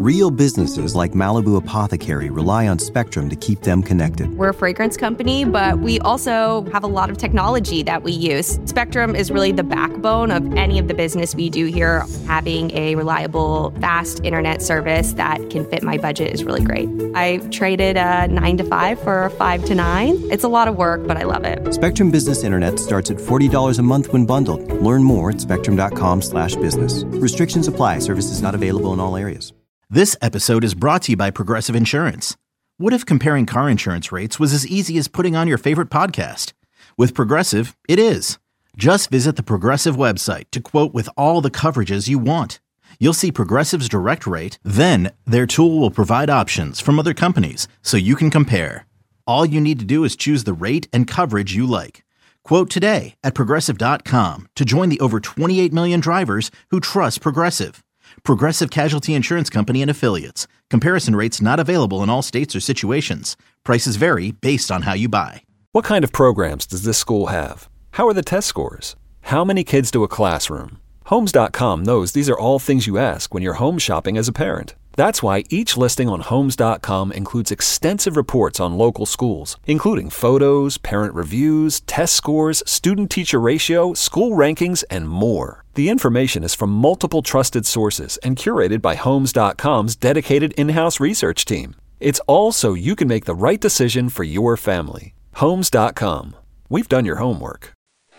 Real businesses like Malibu Apothecary rely on Spectrum to keep them connected. We're a fragrance company, but we also have a lot of technology that we use. Spectrum is really the backbone of any of the business we do here. Having a reliable, fast internet service that can fit my budget is really great. I traded a 9 to 5 for a 5 to 9. It's a lot of work, but I love it. Spectrum Business Internet starts at $40 a month when bundled. Learn more at spectrum.com/business. Restrictions apply. Services not available in all areas. This episode is brought to you by Progressive Insurance. What if comparing car insurance rates was as easy as putting on your favorite podcast? With Progressive, it is. Just visit the Progressive website to quote with all the coverages you want. You'll see Progressive's direct rate, then their tool will provide options from other companies so you can compare. All you need to do is choose the rate and coverage you like. Quote today at Progressive.com to join the over 28 million drivers who trust Progressive. Progressive Casualty Insurance Company and Affiliates. Comparison rates not available in all states or situations. Prices vary based on how you buy. What kind of programs does this school have? How are the test scores? How many kids do a classroom? Homes.com knows these are all things you ask when you're home shopping as a parent. That's why each listing on Homes.com includes extensive reports on local schools, including photos, parent reviews, test scores, student-teacher ratio, school rankings, and more. The information is from multiple trusted sources and curated by Homes.com's dedicated in-house research team. It's all so you can make the right decision for your family. Homes.com. We've done your homework.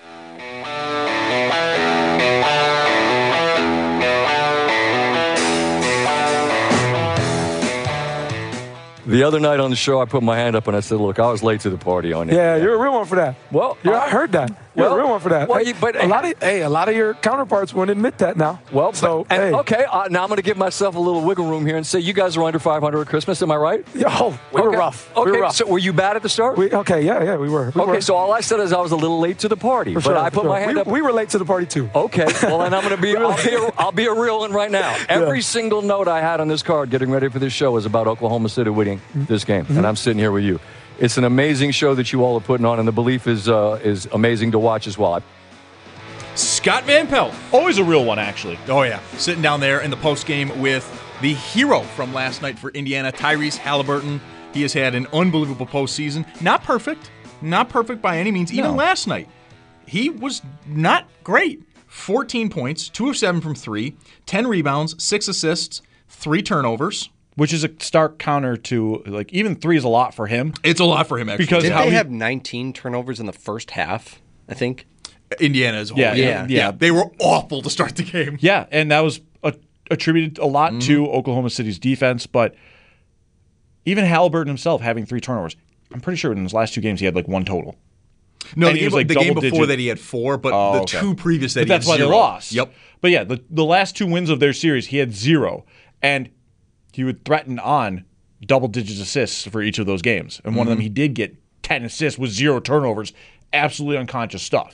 The other night on the show, I put my hand up and I said, look, I was late to the party on it. Yeah, you're a real one for that. Well, I heard that. You're a real one for that. Well, a lot of your counterparts won't admit that now. Well, so okay, now I'm going to give myself a little wiggle room here and say you guys are under 500 at Christmas. Am I right? We were rough. Okay, we were rough. So were you bad at the start? We were. So all I said is I was a little late to the party, but I put my hand up. We were late to the party too. Okay, well, and I'm going to be. I'll be a real one right now. Every single note I had on this card, getting ready for this show, is about Oklahoma City winning this game, and I'm sitting here with you. It's an amazing show that you all are putting on, and the belief is amazing to watch as well. Scott Van Pelt, always a real one, actually. Oh, yeah. Sitting down there in the postgame with the hero from last night for Indiana, Tyrese Halliburton. He has had an unbelievable postseason. Not perfect by any means. Even last night, he was not great. 14 points, 2 of 7 from 3, 10 rebounds, 6 assists, 3 turnovers. Which is a stark counter to, like, even 3 is a lot for him. It's a lot for him, actually. Because didn't they have 19 turnovers in the first half, I think? Indiana as a whole. Yeah. They were awful to start the game. Yeah, and that was attributed a lot to Oklahoma City's defense, but even Halliburton himself having 3 turnovers, I'm pretty sure in his last 2 games he had like 1 total. No, the game before that he had 4, but 2 previous that he had 0. That's why they lost. Yep. But yeah, the last 2 wins of their series, he had 0, and he would threaten on double-digit assists for each of those games. And one of them he did get 10 assists with 0 turnovers. Absolutely unconscious stuff.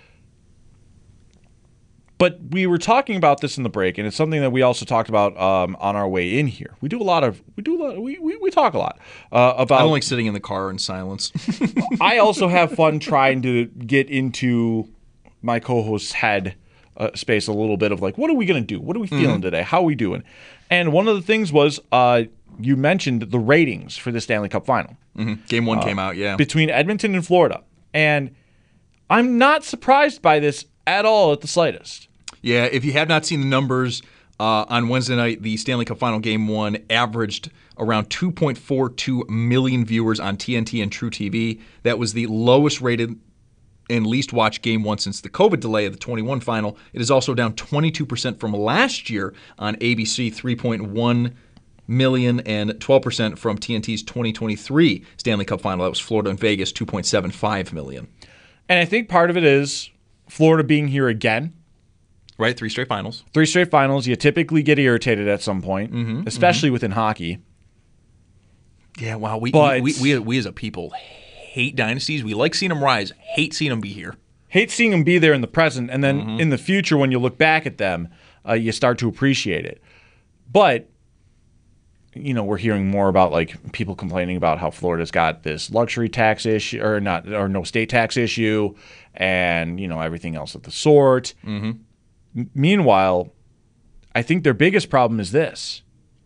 But we were talking about this in the break, and it's something that we also talked about on our way in here. We talk a lot about. I don't like sitting in the car in silence. I also have fun trying to get into my co-host's head space a little bit of like, what are we going to do? What are we feeling today? How are we doing? And one of the things was you mentioned the ratings for the Stanley Cup Final. Game 1 came out, yeah. Between Edmonton and Florida. And I'm not surprised by this at all at the slightest. Yeah, if you have not seen the numbers, on Wednesday night, the Stanley Cup Final Game 1 averaged around 2.42 million viewers on TNT and True TV. That was the lowest rated and least watched Game 1 since the COVID delay of the 21 final. It is also down 22% from last year on ABC, 3.1 million, and 12% from TNT's 2023 Stanley Cup Final. That was Florida and Vegas, 2.75 million. And I think part of it is Florida being here again. Right, 3 straight finals. 3 straight finals. You typically get irritated at some point, especially within hockey. Yeah, wow. We as a people hate dynasties. We like seeing them rise, hate seeing them be here. Hate seeing them be there in the present, and then in the future when you look back at them, you start to appreciate it. But, you know, we're hearing more about like people complaining about how Florida's got this luxury tax issue or no state tax issue, and, you know, everything else of the sort. Meanwhile, I think their biggest problem is this.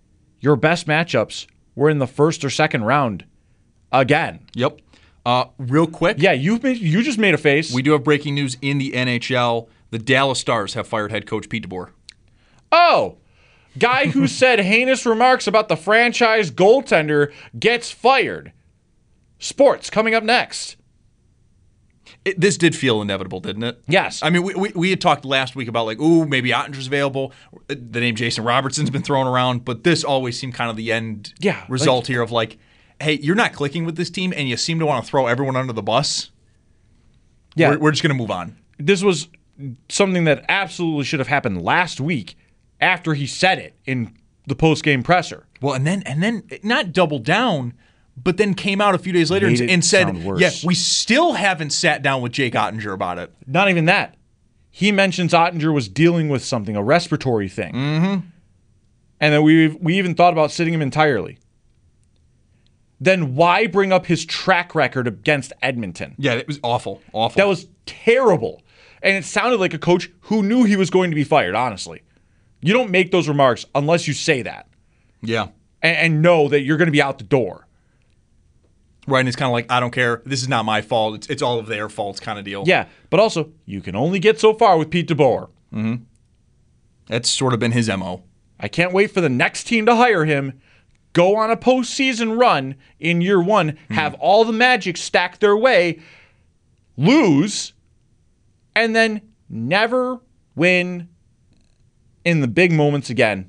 your best matchups were in the first or second round again. Yep. Real quick. Yeah, you just made a face. We do have breaking news in the NHL. The Dallas Stars have fired head coach Pete DeBoer. Oh, guy who said heinous remarks about the franchise goaltender gets fired. Sports coming up next. This did feel inevitable, didn't it? Yes. I mean, we had talked last week about maybe Ottinger's available. The name Jason Robertson's been thrown around, but this always seemed kind of the end result here of hey, you're not clicking with this team, and you seem to want to throw everyone under the bus. Yeah. We're just going to move on. This was something that absolutely should have happened last week after he said it in the post-game presser. Well, and then not double down, but then came out a few days later and said, yeah, we still haven't sat down with Jake Ottinger about it. Not even that. He mentions Ottinger was dealing with something, a respiratory thing. Mm-hmm. And then we even thought about sitting him entirely. Then why bring up his track record against Edmonton? Yeah, it was awful. That was terrible. And it sounded like a coach who knew he was going to be fired, honestly. You don't make those remarks unless you say that. Yeah. And know that you're going to be out the door. Right, and it's kind of like, I don't care. This is not my fault. It's all of their faults kind of deal. Yeah, but also, you can only get so far with Pete DeBoer. Mm-hmm. That's sort of been his MO. I can't wait for the next team to hire him, go on a postseason run in year one, have all the magic stacked their way, lose, and then never win in the big moments again.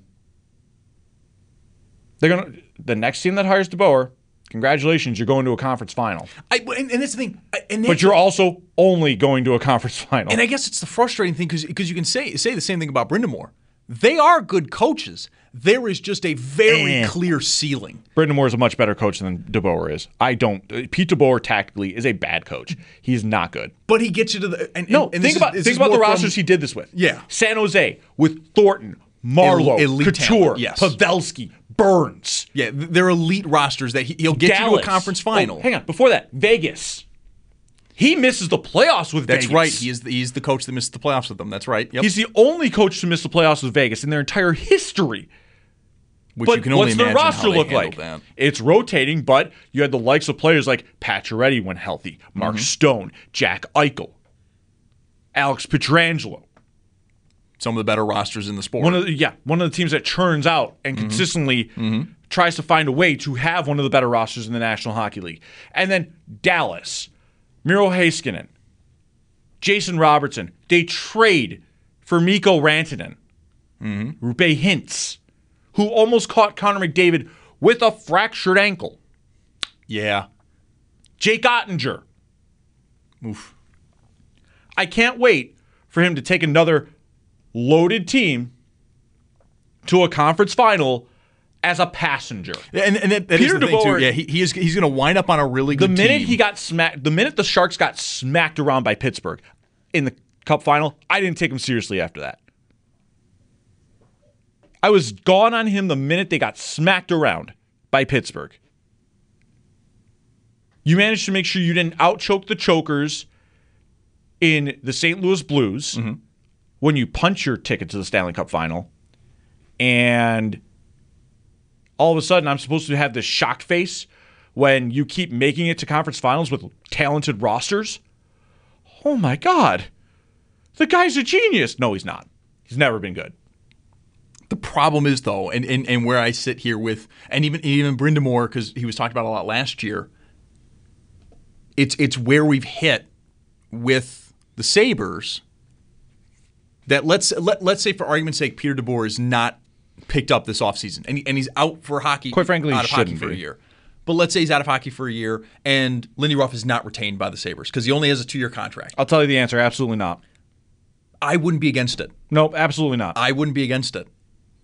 The next team that hires DeBoer, congratulations, you're going to a conference final. And that's the thing. But you're also only going to a conference final. And I guess it's the frustrating thing because you can say the same thing about Brind'Amour. They are good coaches. There is just a very clear ceiling. Brind'Amour is a much better coach than DeBoer is. Pete DeBoer tactically is a bad coach. He's not good. But he gets you to the think about the rosters he did this with. Yeah. San Jose with Thornton, Marlowe, Couture, yes. Pavelski, Burns. Yeah, they're elite rosters that he'll get Dallas. you to a conference final. Oh, hang on, before that, Vegas. He misses the playoffs with Vegas. That's right. He's the coach that missed the playoffs with them. That's right. Yep. He's the only coach to miss the playoffs with Vegas in their entire history. Which you can only imagine what's the roster how they look like? That. It's rotating, but you had the likes of players like Pacioretty when healthy, Mark Stone, Jack Eichel, Alex Pietrangelo. Some of the better rosters in the sport. One of the teams that churns out and consistently tries to find a way to have one of the better rosters in the National Hockey League. And then Dallas, Miro Heiskanen, Jason Robertson. They trade for Mikko Rantanen, Roope Hintz, who almost caught Connor McDavid with a fractured ankle. Yeah. Jake Ottinger. Oof. I can't wait for him to take another loaded team to a conference final as a passenger. And that is the thing too. Yeah, he's going to wind up on a really good team. The minute the Sharks got smacked around by Pittsburgh in the Cup final, I didn't take him seriously after that. I was gone on him the minute they got smacked around by Pittsburgh. You managed to make sure you didn't outchoke the chokers in the St. Louis Blues when you punch your ticket to the Stanley Cup final. And all of a sudden, I'm supposed to have this shocked face when you keep making it to conference finals with talented rosters. Oh my God. The guy's a genius. No, he's not. He's never been good. The problem is, though, and where I sit here with, and even Brind'Amour, because he was talked about a lot last year, it's where we've hit with the Sabres that let's say, for argument's sake, Peter DeBoer is not picked up this offseason, and he's out for hockey. Quite frankly, out of hockey for a year. But let's say he's out of hockey for a year, and Lindy Ruff is not retained by the Sabres because he only has a 2-year contract. I'll tell you the answer. Absolutely not. I wouldn't be against it. Nope, absolutely not. I wouldn't be against it.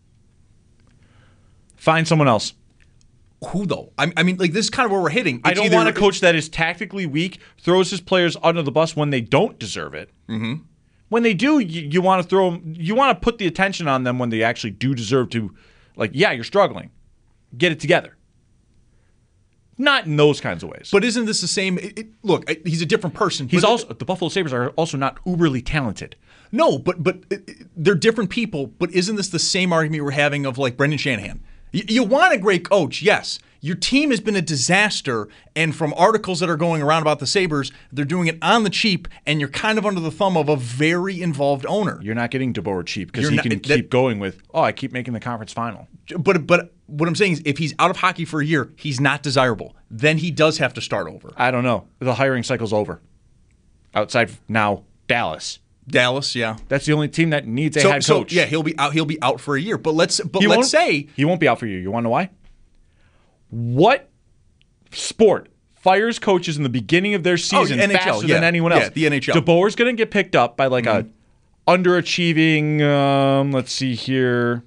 Find someone else. Who, though? I mean, like, this is kind of where we're hitting. I don't want a coach that is tactically weak, throws his players under the bus when they don't deserve it. Mm-hmm. When they do, you want to throw them, you want to put the attention on them when they actually do deserve to, like, yeah, you're struggling. Get it together. Not in those kinds of ways. But isn't this the same? Look, he's a different person. The Buffalo Sabres are also not uberly talented. No, but they're different people. But isn't this the same argument we're having of, like, Brendan Shanahan? You want a great coach, yes. Your team has been a disaster, and from articles that are going around about the Sabres, they're doing it on the cheap, and you're kind of under the thumb of a very involved owner. You're not getting DeBoer cheap because he can keep going with, I keep making the conference final. But what I'm saying is if he's out of hockey for a year, he's not desirable. Then he does have to start over. I don't know. The hiring cycle's over. Outside now, Dallas. Dallas, yeah. That's the only team that needs a head coach. So, yeah, he'll be out for a year. But let's say he won't be out for a year. You want to know why? What sport fires coaches in the beginning of their season NHL, faster than anyone else? Yeah, the NHL. DeBoer's going to get picked up by like a underachieving, let's see here.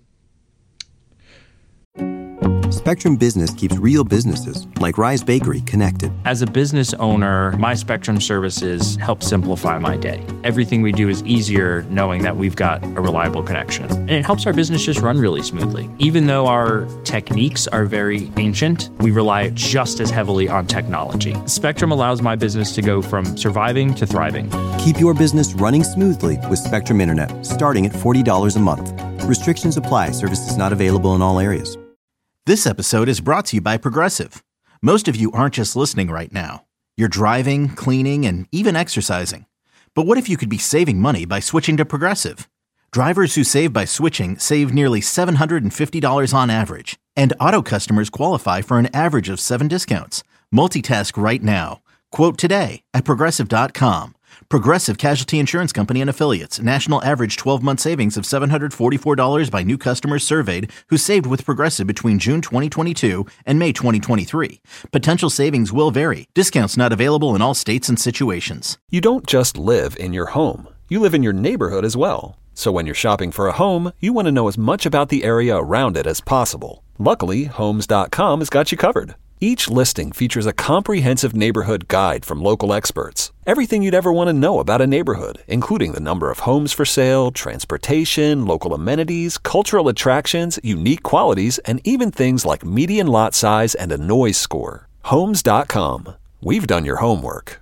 Spectrum Business keeps real businesses, like Rise Bakery, connected. As a business owner, my Spectrum services help simplify my day. Everything we do is easier knowing that we've got a reliable connection. And it helps our business just run really smoothly. Even though our techniques are very ancient, we rely just as heavily on technology. Spectrum allows my business to go from surviving to thriving. Keep your business running smoothly with Spectrum Internet, starting at $40 a month. Restrictions apply. Services not available in all areas. This episode is brought to you by Progressive. Most of you aren't just listening right now. You're driving, cleaning, and even exercising. But what if you could be saving money by switching to Progressive? Drivers who save by switching save nearly $750 on average. And auto customers qualify for an average of 7 discounts. Multitask right now. Quote today at Progressive.com. Progressive Casualty Insurance Company and Affiliates. National average 12-month savings of $744 by new customers surveyed who saved with Progressive between June 2022 and May 2023. Potential savings will vary. Discounts not available in all states and situations. You don't just live in your home. You live in your neighborhood as well. So when you're shopping for a home, you want to know as much about the area around it as possible. Luckily, Homes.com has got you covered. Each listing features a comprehensive neighborhood guide from local experts. Everything you'd ever want to know about a neighborhood, including the number of homes for sale, transportation, local amenities, cultural attractions, unique qualities, and even things like median lot size and a noise score. Homes.com. We've done your homework.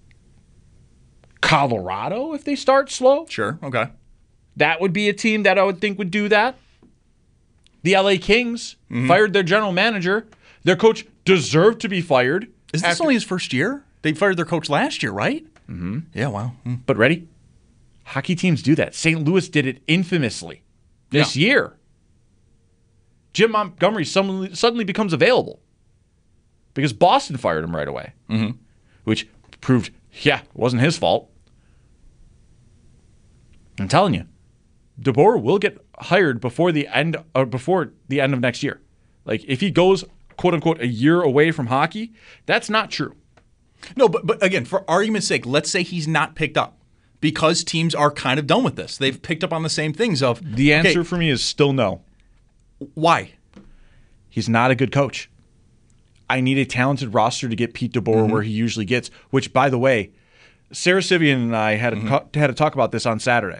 Colorado, if they start slow? Sure, okay. That would be a team that I would think would do that. The LA Kings fired their general manager. Their coach deserved to be fired. Is this only his first year? They fired their coach last year, right? Mm-hmm. Yeah, wow. But ready? Hockey teams do that. St. Louis did it infamously this year. Jim Montgomery suddenly becomes available because Boston fired him right away, which proved, it wasn't his fault. I'm telling you, DeBoer will get hired before the end of next year. Like if he goes, quote unquote, a year away from hockey, that's not true. No, but again, for argument's sake, let's say he's not picked up because teams are kind of done with this. They've picked up on the same things of the answer for me is still no. Why? He's not a good coach. I need a talented roster to get Pete DeBoer where he usually gets, which, by the way, Sarah Sivian and I had a talk about this on Saturday.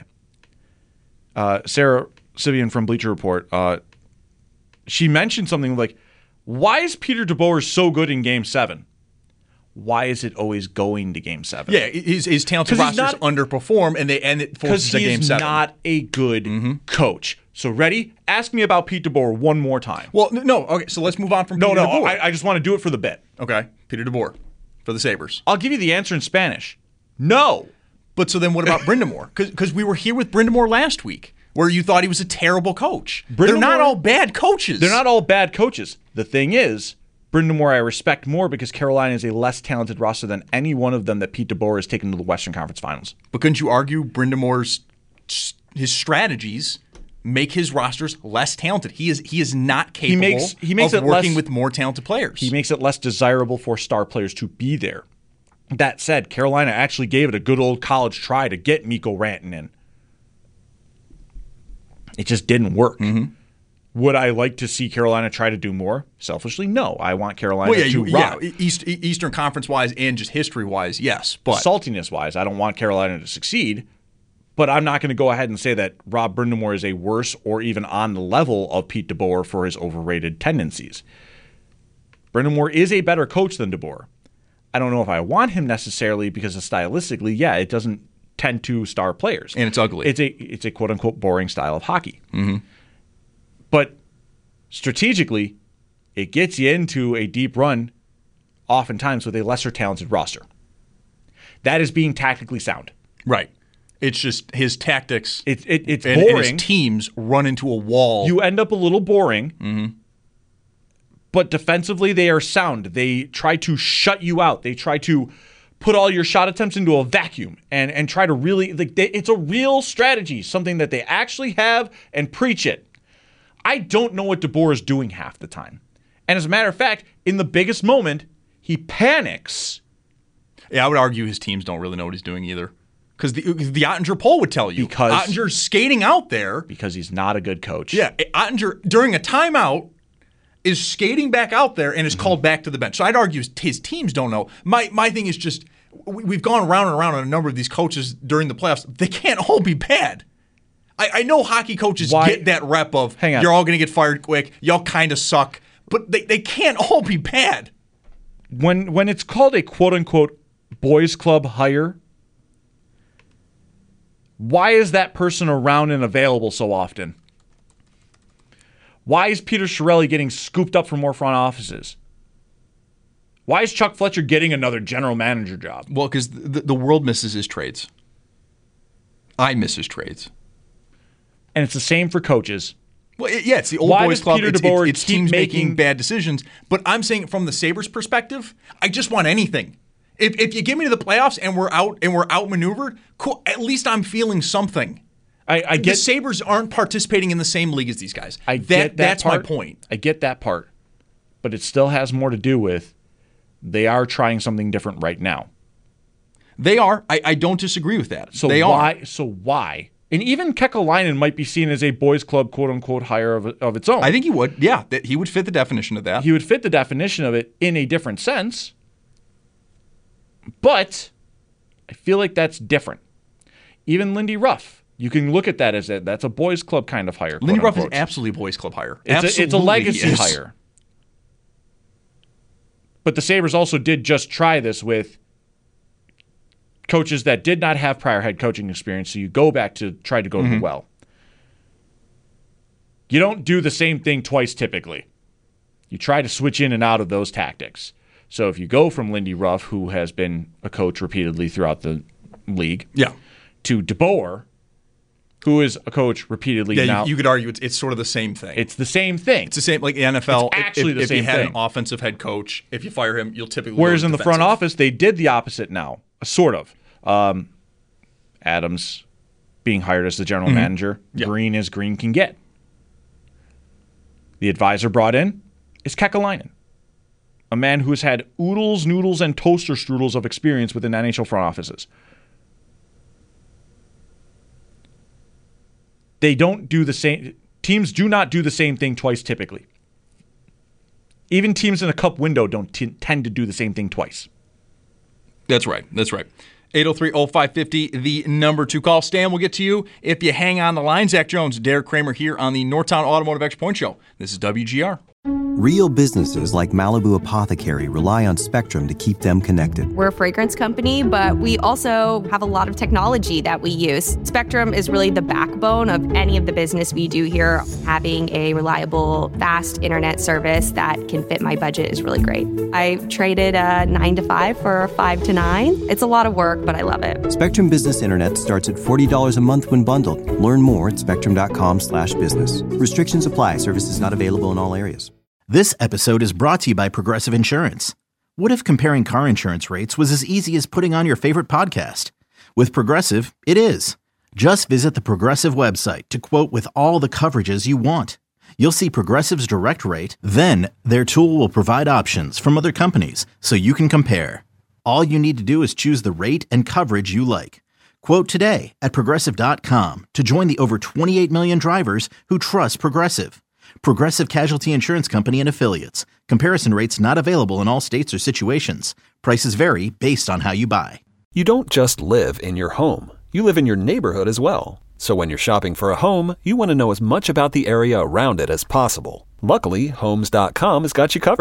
Sarah Sivian from Bleacher Report, she mentioned something like, why is Peter DeBoer so good in Game 7? Why is it always going to Game 7? Yeah, his talented rosters underperform, and it forces a Game 7. Because he's not a good coach. So, ready? Ask me about Pete DeBoer one more time. Well, no. Okay, so let's move on from Peter DeBoer. I just want to do it for the bit. Okay, Peter DeBoer for the Sabres. I'll give you the answer in Spanish. No. But so then what about Brind'Amour? Because we were here with Brind'Amour last week, where you thought he was a terrible coach. They're not all bad coaches. They're not all bad coaches. The thing is, Brind'Amour I respect more because Carolina is a less talented roster than any one of them that Pete DeBoer has taken to the Western Conference Finals. But couldn't you argue Brind'Amour's his strategies make his rosters less talented? He is not capable of working with more talented players. He makes it less desirable for star players to be there. That said, Carolina actually gave it a good old college try to get Mikko Rantanen in. It just didn't work. Would I like to see Carolina try to do more? Selfishly, no. I want Carolina to rock. Yeah, Eastern Conference-wise and just history-wise, yes. But saltiness-wise, I don't want Carolina to succeed. But I'm not going to go ahead and say that Rob Brind'Amour is a worse or even on the level of Pete DeBoer for his overrated tendencies. Brind'Amour is a better coach than DeBoer. I don't know if I want him necessarily because stylistically, it doesn't tend to star players. And it's ugly. It's a quote-unquote boring style of hockey. But strategically, it gets you into a deep run, oftentimes with a lesser talented roster. That is being tactically sound. Right. It's just his tactics. It's and boring. his teams run into a wall. You end up a little boring, but defensively they are sound. They try to shut you out. They try to put all your shot attempts into a vacuum and try to really, it's a real strategy, something that they actually have and preach it. I don't know what DeBoer is doing half the time. And as a matter of fact, in the biggest moment, he panics. Yeah, I would argue his teams don't really know what he's doing either. Because the Ottinger poll would tell you. Because Ottinger's skating out there. Because he's not a good coach. Yeah, Ottinger, during a timeout, is skating back out there and is called back to the bench. So I'd argue his teams don't know. My thing is just, we've gone around and around on a number of these coaches during the playoffs. They can't all be bad. I know hockey coaches get that rep of, you're all going to get fired quick, y'all kind of suck, but they can't all be bad. When it's called a quote-unquote boys club hire, why is that person around and available so often? Why is Peter Chiarelli getting scooped up for more front offices? Why is Chuck Fletcher getting another general manager job? Well, because the world misses his trades. I miss his trades. And it's the same for coaches. Well, yeah, it's the old boys club. It's teams making bad decisions. But I'm saying from the Sabres' perspective, I just want anything. If you get me to the playoffs and we're outmaneuvered, cool. At least I'm feeling something. I get the Sabres aren't participating in the same league as these guys. That's my point. I get that part, but it still has more to do with they are trying something different right now. They are. I don't disagree with that. So why? And even Kekalainen might be seen as a boys club quote unquote hire of its own. I think he would. Yeah, he would fit the definition of that. He would fit the definition of it in a different sense. But I feel like that's different. Even Lindy Ruff, you can look at that as that's a boys club kind of hire. Lindy Ruff is absolutely a boys club hire. It's a legacy hire. But the Sabres also did just try this with coaches that did not have prior head coaching experience, so you go back to try to go to the well. You don't do the same thing twice typically. You try to switch in and out of those tactics. So if you go from Lindy Ruff, who has been a coach repeatedly throughout the league, to DeBoer, who is a coach repeatedly now. You could argue it's sort of the same thing. It's the same thing. It's the same, like the NFL. It's actually the same thing. If you had thing. an offensive head coach, if you fire him, you'll typically Whereas go in the front office, they did the opposite now, sort of. Adams being hired as the general manager, green as green can get. The advisor brought in is Kekalainen, a man who has had oodles, noodles, and toaster strudels of experience within NHL front offices. They don't do the same. Teams do not do the same thing twice typically. Even teams in a cup window don't tend to do the same thing twice. That's right. 803-0550, the number to call. Stan, we'll get to you if you hang on the line. Zach Jones, Derek Kramer here on the Northtown Automotive Extra Point Show. This is WGR. Real businesses like Malibu Apothecary rely on Spectrum to keep them connected. We're a fragrance company, but we also have a lot of technology that we use. Spectrum is really the backbone of any of the business we do here. Having a reliable, fast internet service that can fit my budget is really great. I traded a 9 to 5 for a 5 to 9. It's a lot of work, but I love it. Spectrum Business Internet starts at $40 a month when bundled. Learn more at spectrum.com/business. Restrictions apply. Services not available in all areas. This episode is brought to you by Progressive Insurance. What if comparing car insurance rates was as easy as putting on your favorite podcast? With Progressive, it is. Just visit the Progressive website to quote with all the coverages you want. You'll see Progressive's direct rate, then their tool will provide options from other companies so you can compare. All you need to do is choose the rate and coverage you like. Quote today at Progressive.com to join the over 28 million drivers who trust Progressive. Progressive Casualty Insurance Company and Affiliates. Comparison rates not available in all states or situations. Prices vary based on how you buy. You don't just live in your home. You live in your neighborhood as well. So when you're shopping for a home, you want to know as much about the area around it as possible. Luckily, Homes.com has got you covered.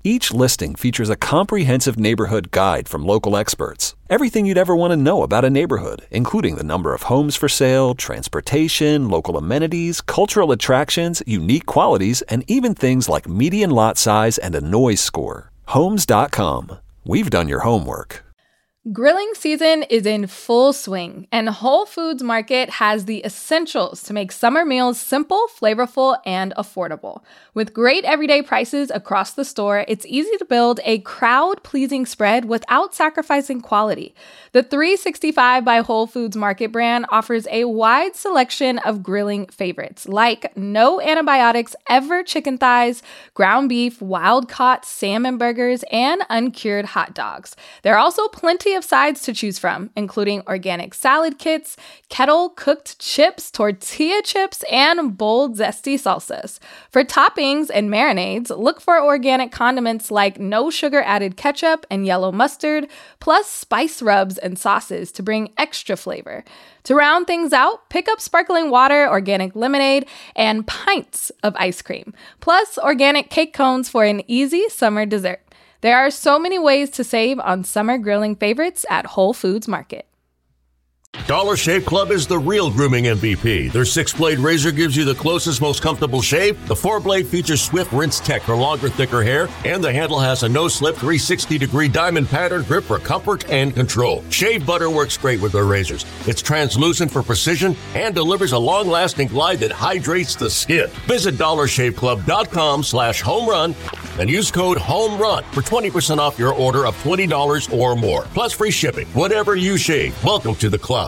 Each listing features a comprehensive neighborhood guide from local experts. Everything you'd ever want to know about a neighborhood, including the number of homes for sale, transportation, local amenities, cultural attractions, unique qualities, and even things like median lot size and a noise score. Homes.com. We've done your homework. Grilling season is in full swing, and Whole Foods Market has the essentials to make summer meals simple, flavorful, and affordable. With great everyday prices across the store, it's easy to build a crowd-pleasing spread without sacrificing quality. The 365 by Whole Foods Market brand offers a wide selection of grilling favorites, like no antibiotics ever chicken thighs, ground beef, wild-caught salmon burgers, and uncured hot dogs. There are also plenty of sides to choose from, including organic salad kits, kettle-cooked chips, tortilla chips, and bold, zesty salsas. For toppings and marinades, look for organic condiments like no sugar-added ketchup and yellow mustard, plus spice rubs and sauces to bring extra flavor. To round things out, pick up sparkling water, organic lemonade, and pints of ice cream, plus organic cake cones for an easy summer dessert. There are so many ways to save on summer grilling favorites at Whole Foods Market. Dollar Shave Club is the real grooming MVP. Their 6-blade razor gives you the closest, most comfortable shave. The 4-blade features swift rinse tech for longer, thicker hair. And the handle has a no-slip 360-degree diamond pattern grip for comfort and control. Shave butter works great with their razors. It's translucent for precision and delivers a long-lasting glide that hydrates the skin. Visit DollarShaveClub.com/homerun and use code HOMERUN for 20% off your order of $20 or more. Plus free shipping. Whatever you shave, welcome to the club.